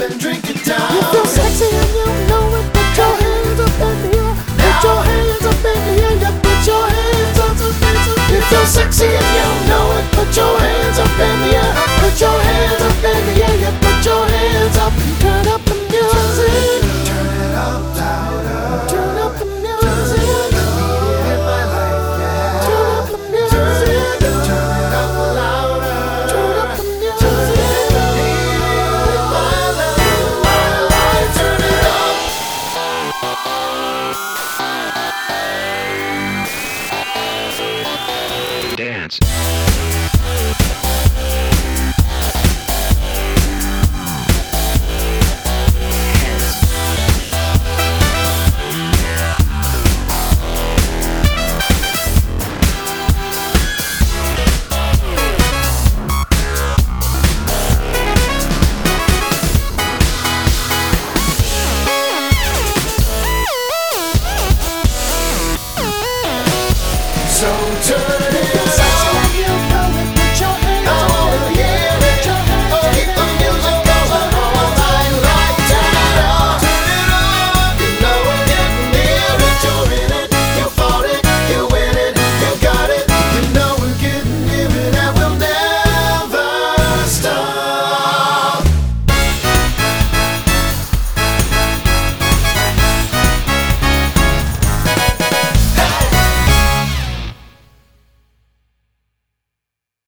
and drink it down. You feel sexy and you know it. Put your hands up in the air. Put your hands up in the air. You put your hands up in the air. You feel sexy and you